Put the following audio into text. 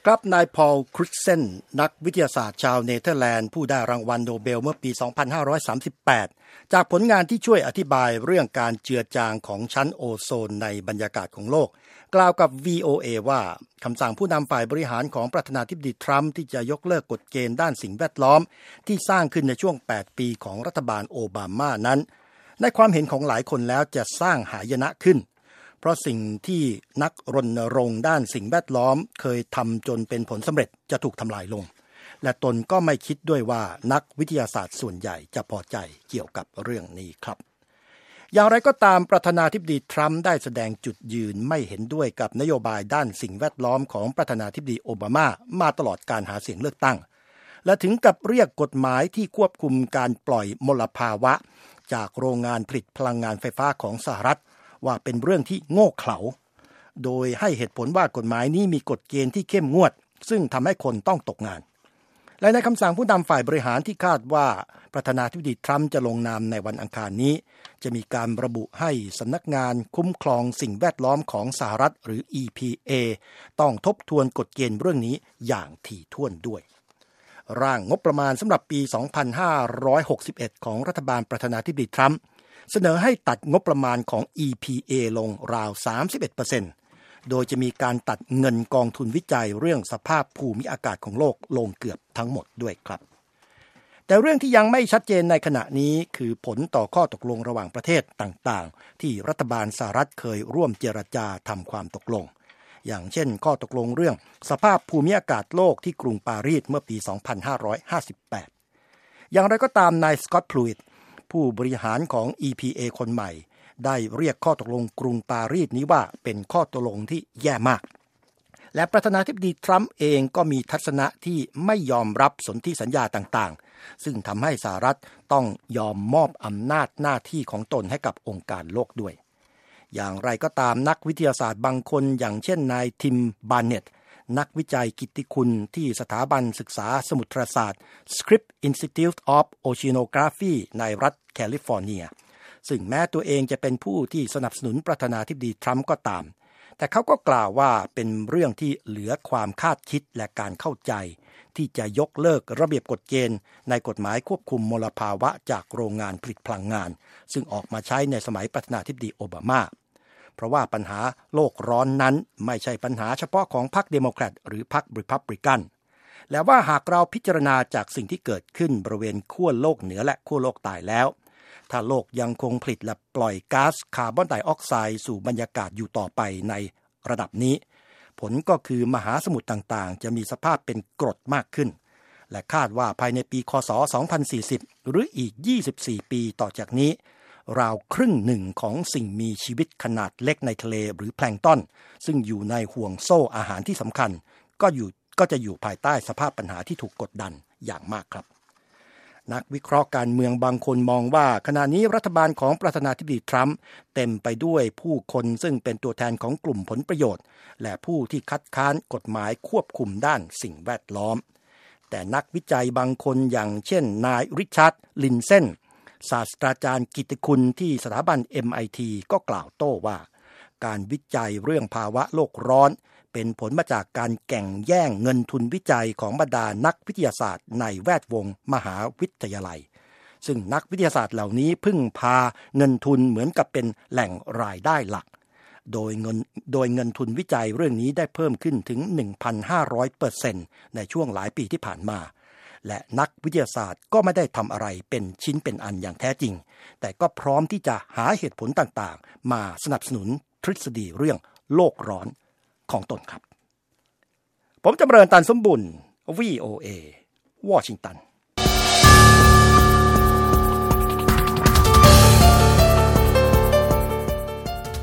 ครับนายพอล คริสเซนนักวิทยาศาสตร์ชาวเนเธอร์แลนด์ผู้ได้รางวัลโนเบลเมื่อปี 2538 จากผลงานที่ช่วยอธิบายเรื่องการเจือจางของชั้นโอโซนในบรรยากาศของโลกกล่าวกับ VOA ว่าคำสั่งผู้นำฝ่ายบริหารของประธานาธิบดีทรัมป์ที่จะยกเลิกกฎเกณฑ์ด้านสิ่งแวดล้อมที่สร้างขึ้นในช่วง 8 ปีของรัฐบาลโอบามานั้นในความเห็นของหลายคนแล้วจะสร้างหายนะขึ้นเพราะสิ่งที่นักรณรงค์ด้านสิ่งแวดล้อมเคยทำจนเป็นผลสำเร็จจะถูกทำลายลงและตนก็ไม่คิดด้วยว่านักวิทยาศาสตร์ส่วนใหญ่จะพอใจเกี่ยวกับเรื่องนี้ครับอย่างไรก็ตามประธานาธิบดีทรัมป์ได้แสดงจุดยืนไม่เห็นด้วยกับนโยบายด้านสิ่งแวดล้อมของประธานาธิบดีโอบามาตลอดการหาเสียงเลือกตั้งและถึงกับเรียกกฎหมายที่ควบคุมการปล่อยมลภาวะจากโรงงานผลิตพลังงานไฟฟ้าของสหรัฐว่าเป็นเรื่องที่โง่เขลาโดยให้เหตุผลว่ากฎหมายนี้มีกฎเกณฑ์ที่เข้มงวดซึ่งทำให้คนต้องตกงานและในคำสั่งผู้นำฝ่ายบริหารที่คาดว่าประธานาธิบดีทรัมป์จะลงนามในวันอังคารนี้จะมีการระบุให้สำนักงานคุ้มครองสิ่งแวดล้อมของสหรัฐหรือ EPA ต้องทบทวนกฎเกณฑ์เรื่องนี้อย่างถี่ถ้วนด้วยร่างงบประมาณสำหรับปี 2561 ของรัฐบาลประธานาธิบดีทรัมป์เสนอให้ตัดงบประมาณของ EPA ลงราว 31% โดยจะมีการตัดเงินกองทุนวิจัยเรื่องสภาพภูมิอากาศของโลกลงเกือบทั้งหมดด้วยครับแต่เรื่องที่ยังไม่ชัดเจนในขณะนี้คือผลต่อข้อตกลงระหว่างประเทศต่างๆที่รัฐบาลสหรัฐเคยร่วมเจรจาทำความตกลงอย่างเช่นข้อตกลงเรื่องสภาพภูมิอากาศโลกที่กรุงปารีสเมื่อปี 2558 อย่างไรก็ตามนายสกอตต์ พลูอิตผู้บริหารของ EPA คนใหม่ได้เรียกข้อตกลงกรุงปารีสนี้ว่าเป็นข้อตกลงที่แย่มากและประธานาธิบดีทรัมป์เองก็มีทัศนะที่ไม่ยอมรับสนธิสัญญาต่างๆซึ่งทำให้สหรัฐต้องยอมมอบอำนาจหน้าที่ของตนให้กับองค์การโลกด้วยอย่างไรก็ตามนักวิทยาศาสตร์บางคนอย่างเช่นนายทิม บาร์เน็ตนักวิจัยกิตติคุณที่สถาบันศึกษาสมุทรศาสตร์ Scripps Institute of Oceanography ในรัฐแคลิฟอร์เนียซึ่งแม้ตัวเองจะเป็นผู้ที่สนับสนุนประธานาธิบดีทรัมป์ก็ตามแต่เขาก็กล่าวว่าเป็นเรื่องที่เหลือความคาดคิดและการเข้าใจที่จะยกเลิกระเบียบกฎเกณฑ์ในกฎหมายควบคุมมลภาวะจากโรงงานผลิตพลังงานซึ่งออกมาใช้ในสมัยประธานาธิบดีโอบามาเพราะว่าปัญหาโลกร้อนนั้นไม่ใช่ปัญหาเฉพาะของพรรคเดโมแครตหรือพรรครีพับลิกันและว่าหากเราพิจารณาจากสิ่งที่เกิดขึ้นบริเวณขั้วโลกเหนือและขั้วโลกใต้แล้วถ้าโลกยังคงผลิตและปล่อยก๊าซคาร์บอนไดออกไซด์สู่บรรยากาศอยู่ต่อไปในระดับนี้ผลก็คือมหาสมุทรต่างๆจะมีสภาพเป็นกรดมากขึ้นและคาดว่าภายในปีคศ 2040 หรืออีก 24 ปีต่อจากนี้ราวครึ่งหนึ่งของสิ่งมีชีวิตขนาดเล็กในทะเลหรือแพลงก์ตอนซึ่งอยู่ในห่วงโซ่อาหารที่สำคัญก็จะอยู่ภายใต้สภาพปัญหาที่ถูกกดดันอย่างมากครับนักวิเคราะห์การเมืองบางคนมองว่าขณะนี้รัฐบาลของประธานาธิบดีทรัมป์เต็มไปด้วยผู้คนซึ่งเป็นตัวแทนของกลุ่มผลประโยชน์และผู้ที่คัดค้านกฎหมายควบคุมด้านสิ่งแวดล้อมแต่นักวิจัยบางคนอย่างเช่นนายริชาร์ด ลินเซนศาสตราจารย์กิตติคุณที่สถาบัน MIT ก็กล่าวโต้ว่าการวิจัยเรื่องภาวะโลกร้อนเป็นผลมาจากการแข่งแย่งเงินทุนวิจัยของบรรดานักวิทยาศาสตร์ในแวดวงมหาวิทยาลัยซึ่งนักวิทยาศาสตร์เหล่านี้พึ่งพาเงินทุนเหมือนกับเป็นแหล่งรายได้หลักโดยเงินทุนวิจัยเรื่องนี้ได้เพิ่มขึ้นถึง 1,500% ในช่วงหลายปีที่ผ่านมาและนักวิทยาศาสตร์ก็ไม่ได้ทำอะไรเป็นชิ้นเป็นอันอย่างแท้จริงแต่ก็พร้อมที่จะหาเหตุผลต่างๆมาสนับสนุนทฤษฎีเรื่องโลกร้อนของตนครับผมจำเริญ ตันสมบุญ VOA วอชิงตัน